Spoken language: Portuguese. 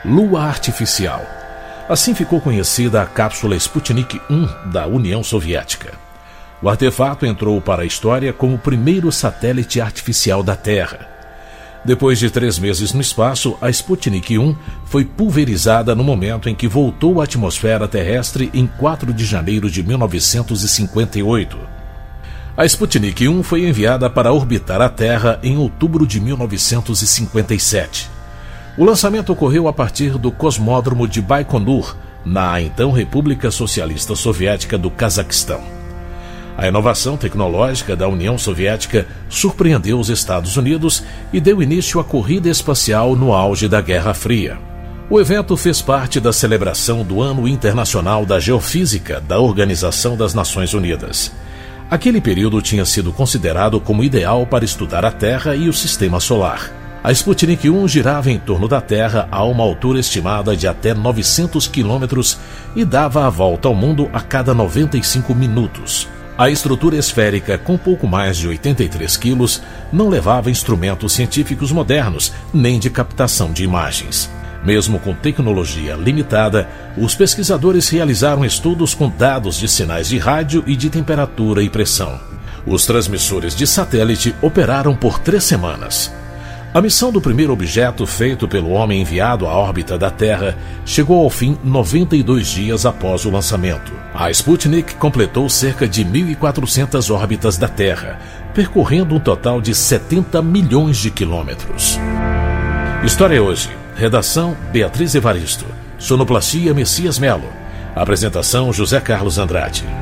Lua artificial. Assim ficou conhecida a cápsula Sputnik 1 da União Soviética. O artefato entrou para a história como o primeiro satélite artificial da Terra. Depois de 3 meses no espaço, a Sputnik 1 foi pulverizada no momento em que voltou à atmosfera terrestre em 4 de janeiro de 1958. A Sputnik 1 foi enviada para orbitar a Terra em outubro de 1957. O lançamento ocorreu a partir do cosmódromo de Baikonur, na então República Socialista Soviética do Cazaquistão. A inovação tecnológica da União Soviética surpreendeu os Estados Unidos e deu início à corrida espacial no auge da Guerra Fria. O evento fez parte da celebração do Ano Internacional da Geofísica da Organização das Nações Unidas. Aquele período tinha sido considerado como ideal para estudar a Terra e o Sistema Solar. A Sputnik 1 girava em torno da Terra a uma altura estimada de até 900 quilômetros e dava a volta ao mundo a cada 95 minutos. A estrutura esférica, com pouco mais de 83 quilos, não levava instrumentos científicos modernos, nem de captação de imagens. Mesmo com tecnologia limitada, os pesquisadores realizaram estudos com dados de sinais de rádio e de temperatura e pressão. Os transmissores de satélite operaram por 3 semanas. A missão do primeiro objeto feito pelo homem enviado à órbita da Terra chegou ao fim 92 dias após o lançamento. A Sputnik completou cerca de 1.400 órbitas da Terra, percorrendo um total de 70 milhões de quilômetros. História Hoje. Redação Beatriz Evaristo. Sonoplastia Messias Melo. Apresentação José Carlos Andrade.